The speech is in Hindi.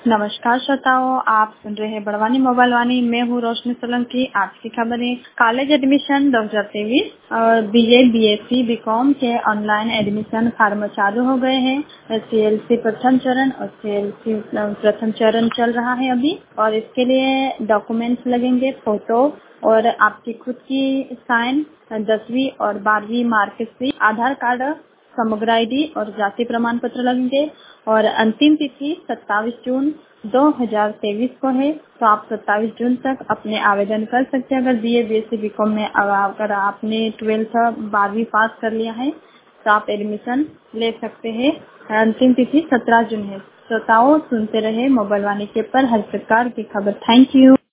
नमस्कार श्रोताओं, आप सुन रहे हैं बड़वानी मोबाइल वाणी। मैं हूँ रोशनी सोलंकी। आज की खबरें। कॉलेज एडमिशन 2023 और बीए, बीएससी, बीकॉम के ऑनलाइन एडमिशन फार्म चालू हो गए हैं। सीएलसी प्रथम चरण और सीएलसी प्रथम चरण चल रहा है अभी, और इसके लिए डॉक्यूमेंट्स लगेंगे, फोटो और आपकी खुद की साइन, 10वीं और 12वीं मार्कशीट, आधार कार्ड, समग्र आईडी और जाति प्रमाण पत्र लगेंगे। और अंतिम तिथि 27 जून 2023 को है, तो आप 27 जून तक अपने आवेदन कर सकते हैं। अगर बीए, बीएससी, बीकॉम में अगर आपने 12th 12वीं पास कर लिया है तो आप एडमिशन ले सकते हैं। अंतिम तिथि 17 जून है। श्रोताओं, सुनते रहे मोबाइल वाणी के पर हर प्रकार की खबर। Thank you.